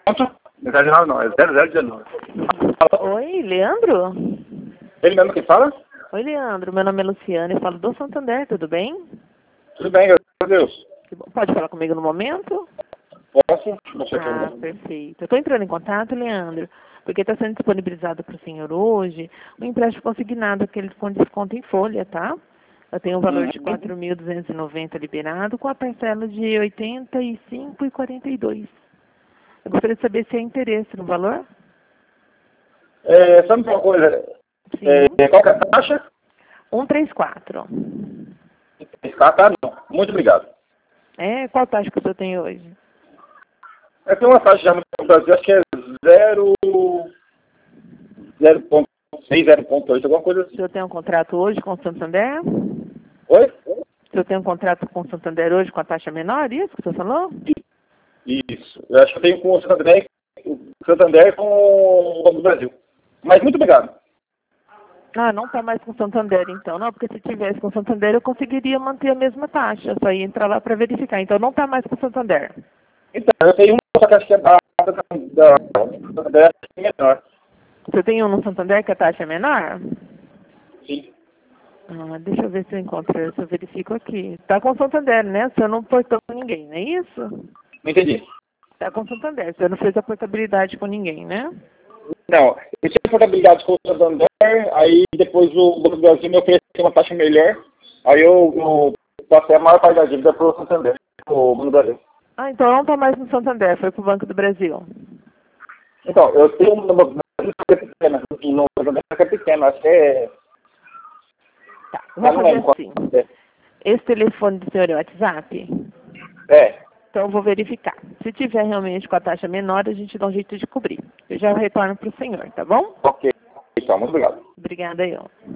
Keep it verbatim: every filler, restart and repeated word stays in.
Pronto? Mensagem não, não, é zero zero dezenove. Oi, Leandro? Ele mesmo que fala? Oi, Leandro. Meu nome é Luciana e falo do Santander, tudo bem? Tudo bem, graças a Deus. Que bom. Pode falar comigo no momento? Posso? Não sei Ah, como. perfeito. Eu estou entrando em contato, Leandro, porque está sendo disponibilizado para o senhor hoje um empréstimo consignado, aquele com desconto em folha, tá? Eu tenho um valor de Uhum. quatro mil duzentos e noventa liberado com a parcela de oitenta e cinco reais e quarenta e dois centavos. Eu gostaria de saber se há interesse no valor. É, sabe uma coisa? Sim. É, qual que é a taxa? cento e trinta e quatro. Ah, tá, não. Muito obrigado. É, qual taxa que o senhor tem hoje? É, tem uma taxa já no Brasil, acho que é zero zero ponto seis, zero ponto oito, alguma coisa O assim. senhor tem um contrato hoje com o Santander? Oi? O senhor tem um contrato com o Santander hoje com a taxa menor, isso que o senhor falou? Isso. Eu acho que eu tenho com o Santander, o Santander com o Banco do Brasil. Mas muito obrigado. Ah, não está mais com o Santander, então. Não, porque se tivesse com o Santander, eu conseguiria manter a mesma taxa. Só ia entrar lá para verificar. Então, não está mais com o Santander. Então, eu tenho uma taxa que é da, da, da Santander que é menor. Você tem um no Santander que a taxa é menor? Sim. Ah, deixa eu ver se eu encontro, se eu verifico aqui. Está com o Santander, né? O senhor não portou com ninguém, não é isso? Não entendi. Está com o Santander. O senhor não fez a portabilidade com ninguém, né? Não, eu tinha portabilidade com o Santander, aí depois o Banco do Brasil me ofereceu uma taxa melhor, aí eu, eu passei a maior parte da dívida para o Santander, o Banco do Brasil. Ah, então não está mais no Santander, foi para o Banco do Brasil. Então, eu tenho uma uma que é pequena, no Santander que é pequena, acho que é... Tá, eu vamos não fazer lembro qual assim. é. Esse telefone do senhor é o WhatsApp? É, Então, eu vou verificar. Se tiver realmente com a taxa menor, a gente dá um jeito de cobrir. Eu já retorno para o senhor, tá bom? ok. Então, muito obrigado. Obrigada, eu.